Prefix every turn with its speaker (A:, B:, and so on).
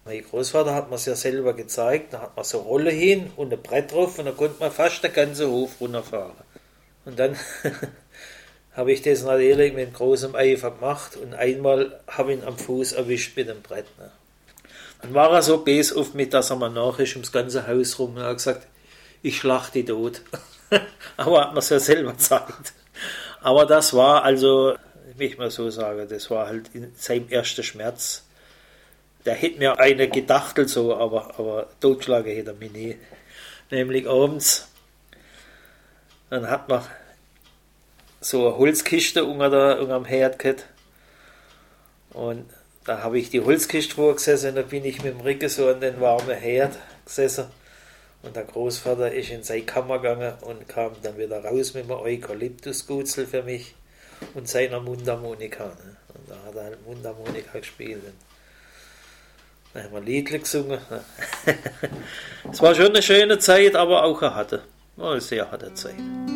A: Mein Großvater hat mir es ja selber gezeigt, da hat man so Rolle hin und ein Brett drauf und da konnte man fast den ganzen Hof runterfahren. Und dann habe ich das natürlich mit großem Eifer gemacht und einmal habe ich ihn am Fuß erwischt mit dem Brett. Ne? Dann war er so bes auf mich, dass er mir nach ist ums ganze Haus rum und hat gesagt, ich schlag die tot. Aber hat man es ja selber gezeigt. Aber das war also, wie ich mal so sage, das war halt in seinem ersten Schmerz. Der hätte mir eine gedachtelt so, aber totschlagen hätte er mich nie. Nämlich abends, dann hat man so eine Holzkiste unterm Herd gehabt. Und da habe ich die Holzkiste vorgesessen und da bin ich mit dem Rücken so an den warmen Herd gesessen. Und der Großvater ist in seine Kammer gegangen und kam dann wieder raus mit einem Eukalyptusgutzel für mich und seiner Mundharmonika. Ne? Und da hat er halt Mundharmonika gespielt. Und dann haben wir Liedle gesungen. Es war schon eine schöne Zeit, aber auch war eine sehr harte Zeit.